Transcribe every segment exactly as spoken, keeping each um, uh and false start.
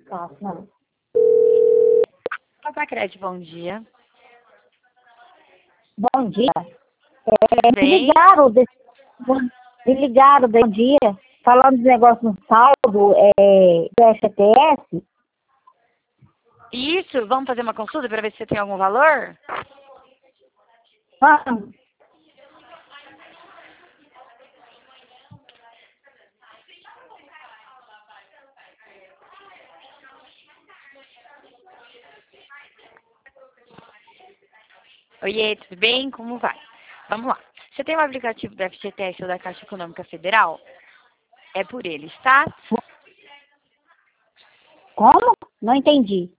Tá, não. Papacred, bom dia. Bom dia. Tudo É, me bem? ligaram, desse, me ligaram, bom dia, falando de negócio no saldo, é, do F T S. Isso, vamos fazer uma consulta para ver se você tem algum valor? Vamos. Oiê, tudo bem? Como vai? Vamos lá. Você tem o aplicativo do F G T S ou da Caixa Econômica Federal? É por eles, tá? Como? Não entendi.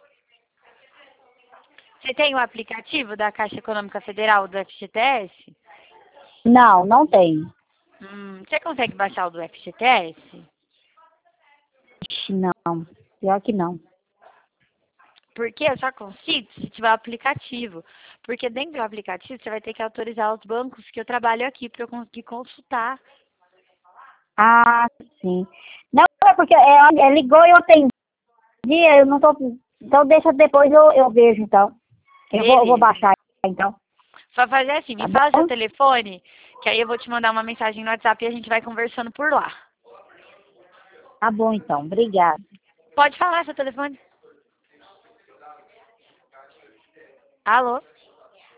Você tem o aplicativo da Caixa Econômica Federal do F G T S? Não, não tem. Hum, você consegue baixar o do F G T S? Ixi, não. Pior que não. Porque eu só consigo se tiver o aplicativo. Porque dentro do aplicativo você vai ter que autorizar os bancos que eu trabalho aqui para eu conseguir consultar. Ah, sim. Não, é porque é, é, ligou e eu atendi, eu não tô... Então deixa depois eu, eu vejo, então. Eu vou, eu vou Beleza. baixar, então. Só fazer assim, Tá me fala seu bom? telefone, que aí eu vou te mandar uma mensagem no WhatsApp e a gente vai conversando por lá. Tá bom, então. Obrigada. Pode falar seu telefone? Alô?